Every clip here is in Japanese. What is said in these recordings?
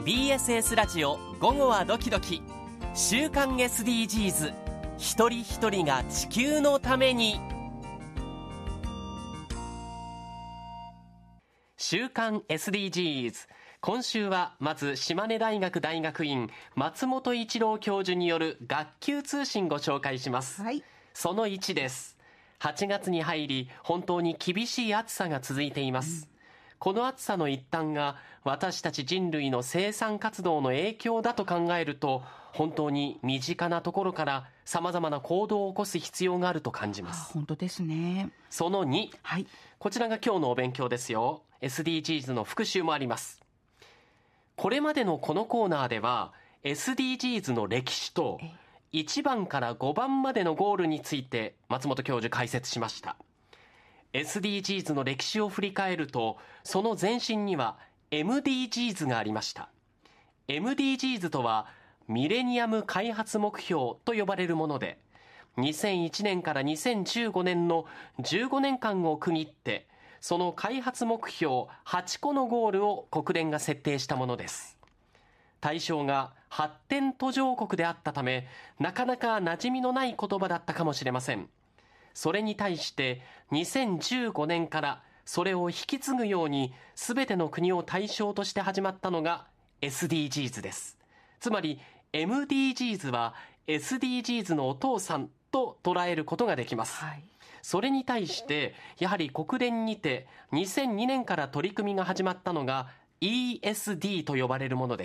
BSS ラジオ午後はドキドキ、週刊 SDGs、 一人一人が地球のために。週刊 SDGs、 今週はまず島根大学大学院松本一郎教授による学級通信ご紹介します、はい、その1です。8月に入り本当に厳しい暑さが続いています、この暑さの一端が私たち人類の生産活動の影響だと考えると、本当に身近なところから様々な行動を起こす必要があると感じます。 本当ですね。 その2、 はい、 こちらが今日のお勉強ですよ。 SDGs の復習もあります。これまでのこのコーナーでは SDGs の歴史と1番から5番までのゴールについて松本教授解説しました。 SDGs の歴史を振り返ると、その前身には MDGs がありました。 MDGs とはミレニアム開発目標と呼ばれるもので、2001年から2015年の15年間を区切って、その開発目標8個のゴールを国連が設定したものです。対象が発展途上国であったため、なかなか馴染みのない言葉だったかもしれません。それに対して2015年からそれを引き継ぐように全ての国を対象として始まったのが SDGs です。つまり MDGs は SDGs のお父さんと捉えることができます、はい、それに対してやはり国連にて2002年から取り組みが始まったのが ESD と呼ばれるものです。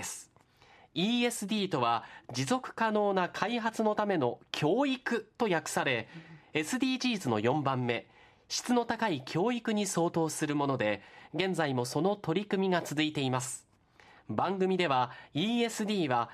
ESD とは持続可能な開発のための教育と訳され、SDGs の4番目、質の高い教育に相当するもので、現在もその取り組みが続いています。番組では ESD は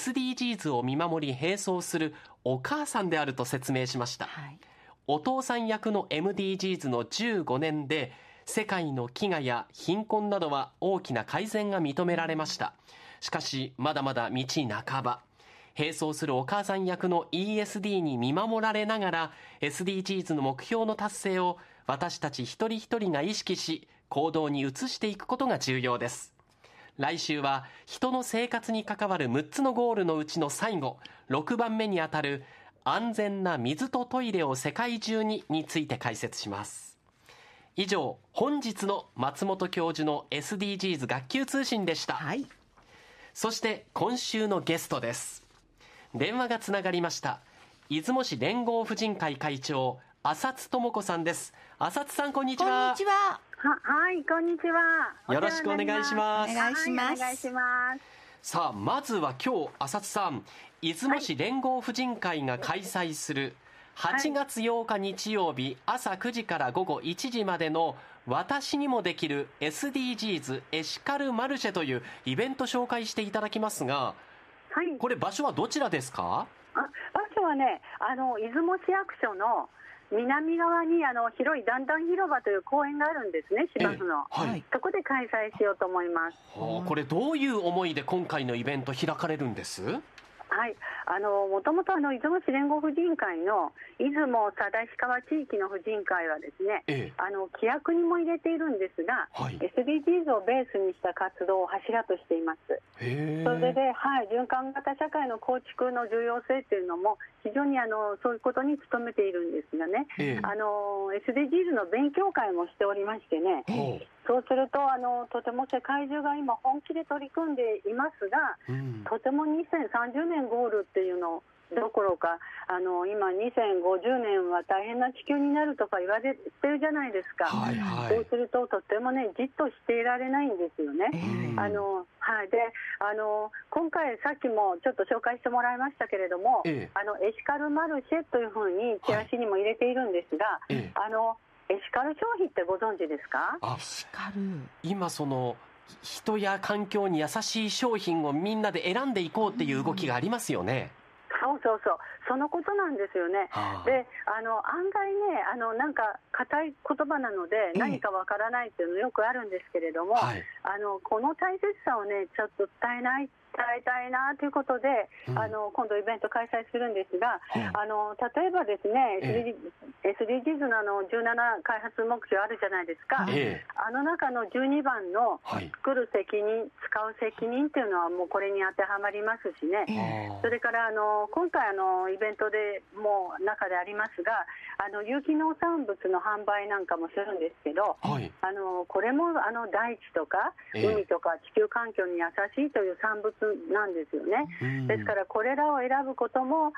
SDGs を見守り並走するお母さんであると説明しました、はい、お父さん役の MDGs の15年で世界の飢餓や貧困などは大きな改善が認められました。しかしまだまだ道半ば、並走するお母さん役の ESD に見守られながら SDGs の目標の達成を私たち一人一人が意識し行動に移していくことが重要です。来週は人の生活に関わる6つのゴールのうちの最後、6番目にあたる安全な水とトイレを世界中について解説します。以上、本日の松本教授の SDGs 学級通信でした、はい、そして今週のゲストです。電話がつながりました。出雲市連合婦人会会長、浅津智子さんです。浅津さん、こんにちは。 こんにちは。はい、こんにちは。 よろしくお願いします。 お願いします。お願いします。 さあ、まずは今日浅津さん、出雲市連合婦人会が開催する8月8日日曜日朝9時から午後1時までの私にもできる SDGs エシカルマルシェというイベント紹介していただきますが、はい、これ場所はどちらですか？ 場所はね、出雲市役所の南側に広い段々広場という公園があるんですね、芝生の、はい、そこで開催しようと思います。 これどういう思いで今回のイベント開かれるんです？ はい、もともと出雲市連合婦人会の出雲佐渡石川地域の婦人会はですね、規約にも入れているんですが、はい、SDGs をベースにした活動を柱としています。それで、はい、循環型社会の構築の重要性というのも非常にそういうことに努めているんですがね、SDGs の勉強会もしておりましてね、そうするととても世界中が今本気で取り組んでいますが、とても2030年ゴールっていうのどころか今2050年は大変な地球になるとか言われてるじゃないですか、はいはい、そうするととてもねじっとしていられないんですよね、はい、で今回さっきもちょっと紹介してもらいましたけれども、エシカルマルシェというふうにチラシにも入れているんですが、エシカル消費ってご存知ですか？ エシカル、 今その人や環境に優しい商品をみんなで選んでいこうっていう動きがありますよね。 そうそのことなんですよね。で案外ねなんか硬い言葉なので何かわからないっていうのよくあるんですけれども、この大切さをねちょっと伝えないえたいなということで、今度イベント開催するんですが、例えばですね、SDGs の17開発目標あるじゃないですか、あの中の12番の作る責任、使う責任っていうのはもうこれに当てはまりますしね、それから今回イベントでも中でありますが、有機農産物の販売なんかもするんですけど、これも大地とか海とか地球環境に優しいという産物なんですよね。ですからこれらを選ぶことも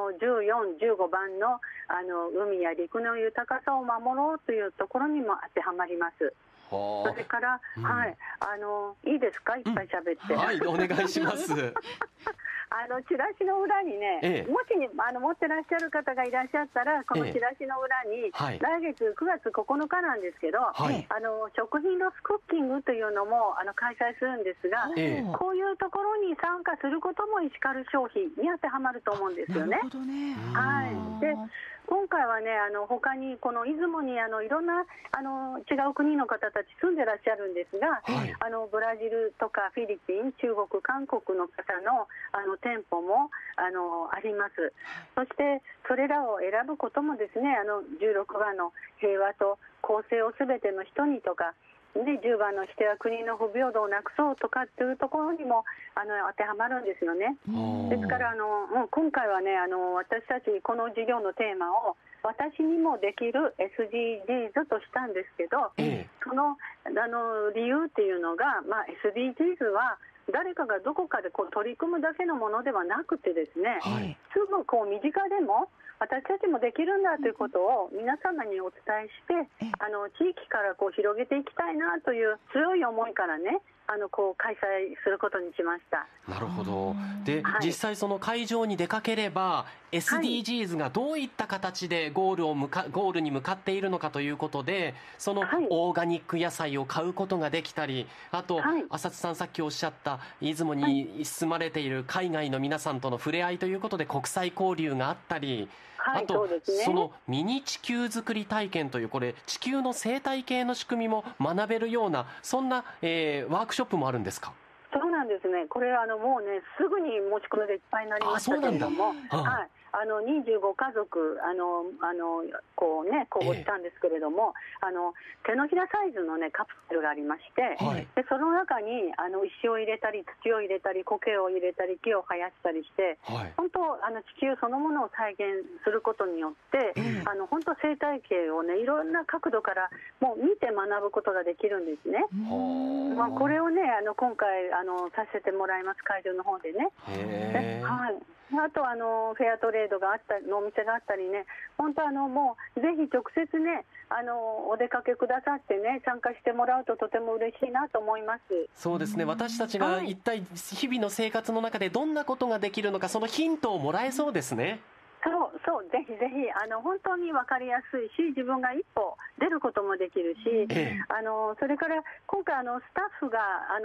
14、15番の海や陸の豊かさを守ろうというところにも当てはまります。それから、いいですか、いっぱい喋って。 はい、お願いします。 チラシの裏にね、もし持ってらっしゃる方がいらっしゃったら、このチラシの裏に、来月9月9日なんですけど、食品ロスクッキングというのも開催するんですが、こういうところに参加することもエシカル消費に当てはまると思うんですよね。で今回はね、他にこの出雲にいろんな違う国の方たち住んでらっしゃるんですが、ブラジルとかフィリピン、中国、韓国の方の店舗もあります。そしてそれらを選ぶこともですね、16番の平和と公正をすべての人にとかで、10番のしては国の不平等をなくそうとかっていうところにも当てはまるんですよね。ですから今回はね、私たちこの授業のテーマを私にもできる SDGs としたんですけど、その理由っていうのが、SDGs は誰かがどこかで取り組むだけのものではなくてですね、すぐ身近でも私たちもできるんだということを皆様にお伝えして、地域から広げていきたいなという強い思いからね、開催することにしました。 なるほど。で、実際その会場に出かければ SDGs がどういった形でゴールに向かっているのかということで、そのオーガニック野菜を買うことができたり、あと浅津さんさっきおっしゃった出雲に住まれている海外の皆さんとの触れ合いということで国際交流があったり、あとそのミニ地球作り体験という、これ地球の生態系の仕組みも学べるような、そんなワークショップもあるんですか？ そうなんですね。これもうね、すぐに申し込みでいっぱいになりましたけれども、25家族公募したんですけれども、手のひらサイズのねカプセルがありまして、でその中に石を入れたり土を入れたり苔を入れたり木を生やしたりして、本当地球そのものを再現することによって、本当生態系をねいろんな角度からもう見て学ぶことができるんですね。これをね今回させてもらいます、会場の方でね。あとフェアトレードがあったりのお店があったりね、本当もうぜひ直接ねお出かけくださってね、参加してもらうととても嬉しいなと思います。 そうですね、私たちが一体日々の生活の中でどんなことができるのか、そのヒントをもらえそうですね。 そうぜひぜひ本当に分かりやすいし、自分が一歩出ることもできるし、それから今回スタッフが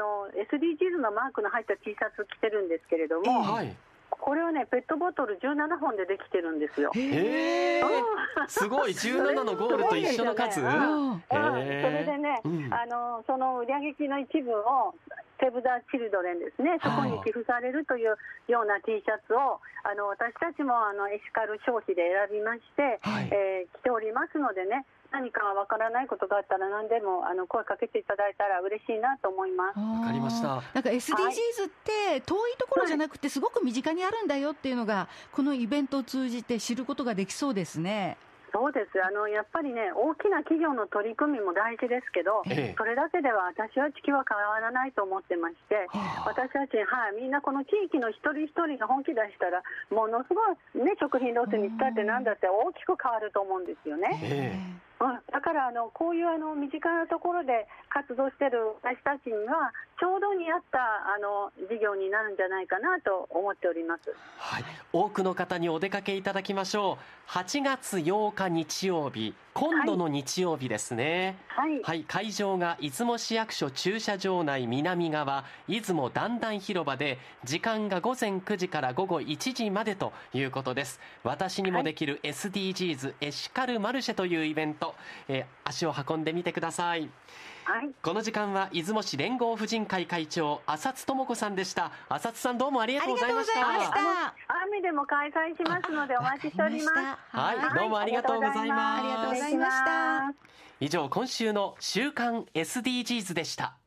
SDGs のマークの入った T シャツ着てるんですけれども、これはねペットボトル17本でできてるんですよ。 すごい、17のゴールと一緒の数。それでね、その売上金の一部をセーブ・ザ・チルドレンですね、そこに寄付されるというような T シャツを私たちもエシカル消費で選びまして、着ておりますのでね、何かわからないことがあったら何でも声かけていただいたら嬉しいなと思います。 わかりました。 なんか SDGs って遠いところじゃなくてすごく身近にあるんだよっていうのが、このイベントを通じて知ることができそうですね。 そうです。やっぱりね、大きな企業の取り組みも大事ですけど、それだけでは私は地球は変わらないと思ってまして、私たち、みんなこの地域の一人一人が本気出したら、ものすごい、ね、食品ロスにしたってなんだって大きく変わると思うんですよね。だからこういう身近なところで活動している私たちにはちょうどに合った事業になるんじゃないかなと思っております。 多くの方にお出かけいただきましょう。8月8日日曜日、今度の日曜日ですね。会場が出雲市役所駐車場内南側出雲だんだん広場で、時間が午前9時から午後1時までということです。私にもできる SDGs エシカルマルシェというイベント、足を運んでみてください。 はい、 この時間は出雲市連合婦人会会長浅津智子さんでした。浅津さん、どうもありがとうございました。 雨でも開催しますのでお待ちしております。 はい、どうもありがとうございます。 ありがとうございました。 以上、今週の週刊 SDGs でした。